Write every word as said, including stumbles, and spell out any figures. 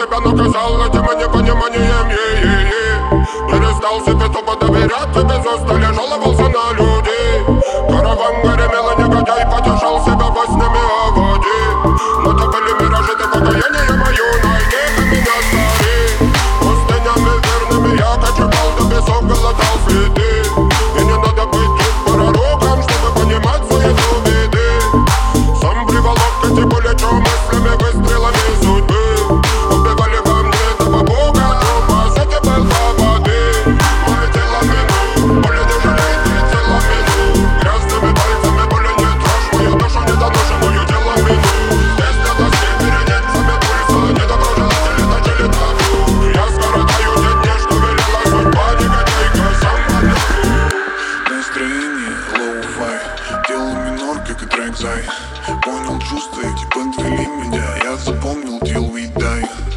тебя наказал этим непониманием, е-е-е. Перестал себе тупо доверять, тебе зоста жаловался на людей. Караван гремел и негодяй потешал себя во снями о воде. Но то были миражи, ты покаяние мою найди, ты меня стари. Пустынями верными я кочевал, да песок глотал следы. И не надо быть тут пророком, чтобы понимать суету беды. Сам приволок к эти пулечу мыслями, выстрелами судьбы. Убивали во мне этого бога, но по сути был по воды. Мое тело мину, боли не жалеет, и тело мину. Грязными пальцами боли не трожь, мою душу недоношенную тело мину. Здесь для тоски перенесцами пульса, недоброжелатели начали табу. Я скоротаю те дни, что велела судьба, негодяйка, сам поднаху. Настроение лоу-фай, делал минор, как и трек Зай. Понял чувства, эти подвели меня, я запомнил till we die.